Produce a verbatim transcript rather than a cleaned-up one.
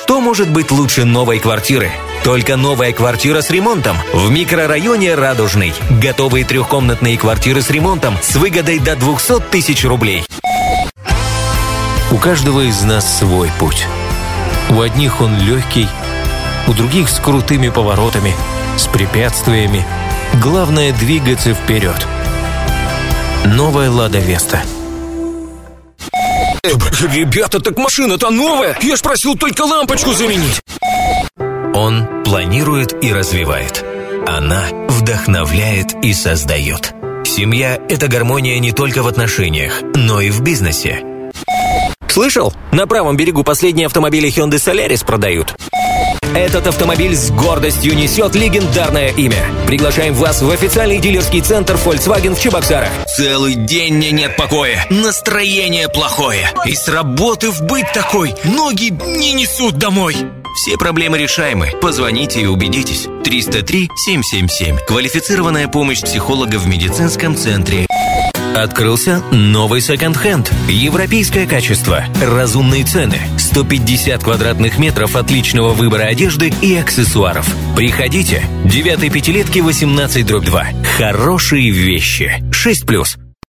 Что может быть лучше новой квартиры? Только новая квартира с ремонтом в микрорайоне Радужный. Готовые трехкомнатные квартиры с ремонтом с выгодой до двести тысяч рублей. У каждого из нас свой путь. У одних он легкий, у других с крутыми поворотами, с препятствиями. Главное – двигаться вперед. Новая «Лада Веста». Ребята, так машина-то новая! Я ж просил только лампочку заменить! Он планирует и развивает. Она вдохновляет и создает. Семья – это гармония не только в отношениях, но и в бизнесе. Слышал? На правом берегу последние автомобили Hyundai Solaris продают. Этот автомобиль с гордостью несет легендарное имя. Приглашаем вас в официальный дилерский центр Volkswagen в Чебоксарах. Целый день мне нет покоя, настроение плохое. И с работы в быт такой, ноги не несут домой. Все проблемы решаемы. Позвоните и убедитесь. триста три семь семь семь. Квалифицированная помощь психолога в медицинском центре. Открылся новый секонд-хенд. Европейское качество, разумные цены, сто пятьдесят квадратных метров отличного выбора одежды и аксессуаров. Приходите. девятой пятилетки восемнадцать дробь два. Хорошие вещи. шесть плюс.